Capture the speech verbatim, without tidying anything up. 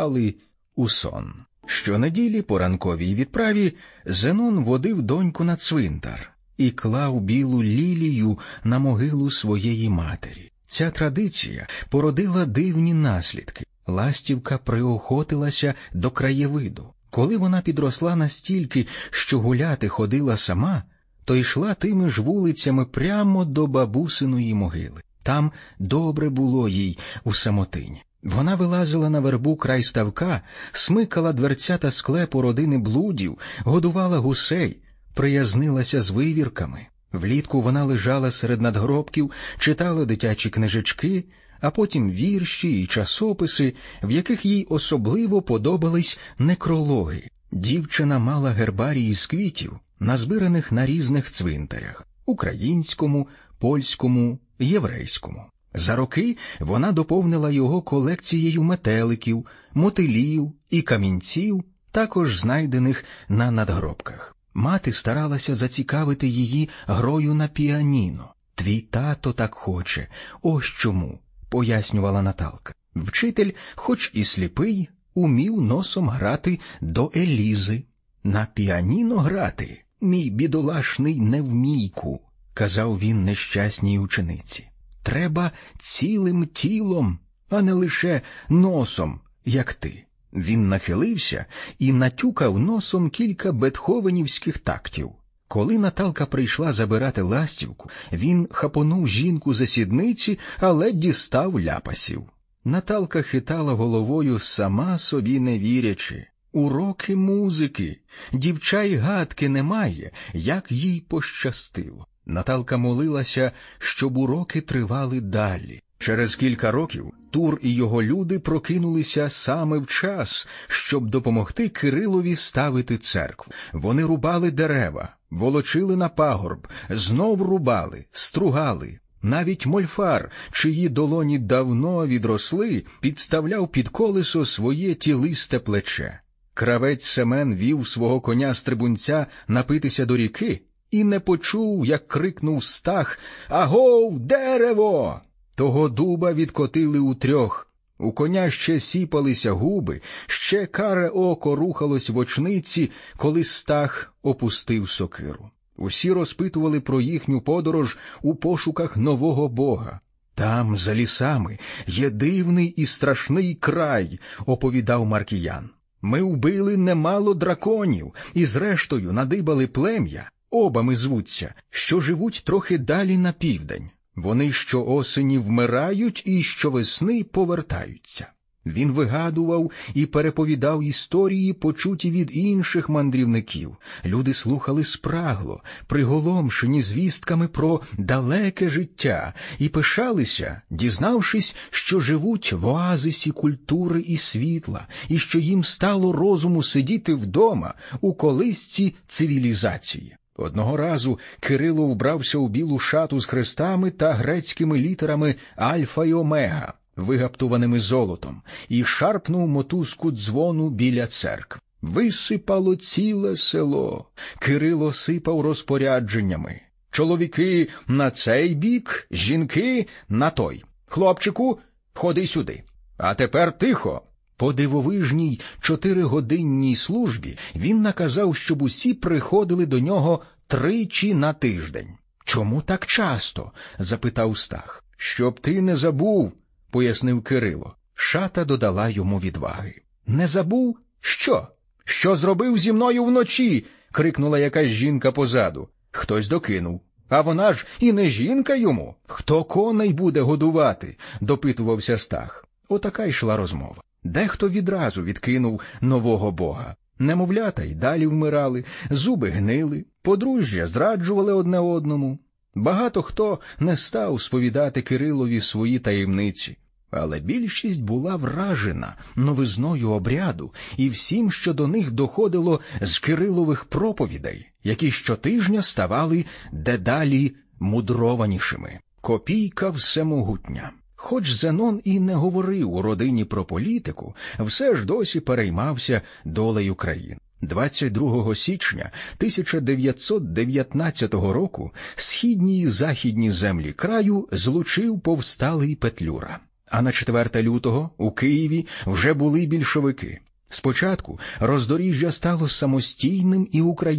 впали у сон. Щонеділі по ранковій відправі Зенон водив доньку на цвинтар і клав білу лілію на могилу своєї матері. Ця традиція породила дивні наслідки. Ластівка приохотилася до краєвиду. Коли вона підросла настільки, що гуляти ходила сама, то йшла тими ж вулицями прямо до бабусиної могили. Там добре було їй у самотині. Вона вилазила на вербу край ставка, смикала дверцята склепу родини блудів, годувала гусей, приязнилася з вивірками. Влітку вона лежала серед надгробків, читала дитячі книжечки, а потім вірші і часописи, в яких їй особливо подобались некрологи. Дівчина мала гербарії з квітів, назбираних на різних цвинтарях – українському, польському, єврейському. За роки вона доповнила його колекцією метеликів, мотилів і камінців, також знайдених на надгробках. Мати старалася зацікавити її грою на піаніно. «Твій тато так хоче, ось чому», – пояснювала Наталка. Вчитель, хоч і сліпий, умів носом грати до Елізи. «На піаніно грати, мій бідолашний невмійку», – казав він нещасній учениці. «Треба цілим тілом, а не лише носом, як ти». Він нахилився і натюкав носом кілька бетховенівських тактів. Коли Наталка прийшла забирати ластівку, він хапонув жінку за сідниці, але дістав ляпасів. Наталка хитала головою, сама собі не вірячи. Уроки музики. Дівча й гадки немає, як їй пощастило. Наталка молилася, щоб уроки тривали далі. Через кілька років Тур і його люди прокинулися саме в час, щоб допомогти Кирилові ставити церкву. Вони рубали дерева, волочили на пагорб, знов рубали, стругали. Навіть мольфар, чиї долоні давно відросли, підставляв під колесо своє тілисте плече. Кравець Семен вів свого коня-стрибунця напитися до ріки і не почув, як крикнув Стах: «Агов, дерево!» Того дуба відкотили утрьох. У коня ще сіпалися губи, ще каре око рухалось в очниці, коли Стах опустив сокиру. Усі розпитували про їхню подорож у пошуках нового бога. «Там, за лісами, є дивний і страшний край», – оповідав Маркіян. «Ми вбили немало драконів і зрештою надибали плем'я, обами звуться, що живуть трохи далі на південь. Вони щоосені вмирають і щовесни повертаються». Він вигадував і переповідав історії, почуті від інших мандрівників. Люди слухали спрагло, приголомшені звістками про далеке життя, і пишалися, дізнавшись, що живуть в оазисі культури і світла, і що їм стало розуму сидіти вдома у колисці цивілізації. Одного разу Кирило вбрався у білу шату з хрестами та грецькими літерами «Альфа» й «Омега», вигаптуваними золотом, і шарпнув мотузку дзвону біля церкви. Висипало ціле село. Кирило сипав розпорядженнями. «Чоловіки на цей бік, жінки на той. Хлопчику, ходи сюди. А тепер тихо». По дивовижній чотиригодинній службі він наказав, щоб усі приходили до нього тричі на тиждень. «Чому так часто?» – запитав Стах. «Щоб ти не забув», – пояснив Кирило. Шата додала йому відваги. «Не забув? Що? Що зробив зі мною вночі?» – крикнула якась жінка позаду. Хтось докинув. «А вона ж і не жінка йому. Хто коней буде годувати?» – допитувався Стах. Отака йшла розмова. Дехто відразу відкинув нового бога. Немовлята й далі вмирали, зуби гнили, подружжя зраджували одне одному. Багато хто не став сповідати Кирилові свої таємниці, але більшість була вражена новизною обряду і всім, що до них доходило з Кирилових проповідей, які щотижня ставали дедалі мудрованішими. Копійка всемогутня. Хоч Зенон і не говорив у родині про політику, все ж досі переймався долею країн. двадцять другого січня тисяча дев'ятсот дев'ятнадцятого року східні і західні землі краю злучив повсталий Петлюра. А на четверте лютого у Києві вже були більшовики. Спочатку Роздоріжжя стало самостійним і українським.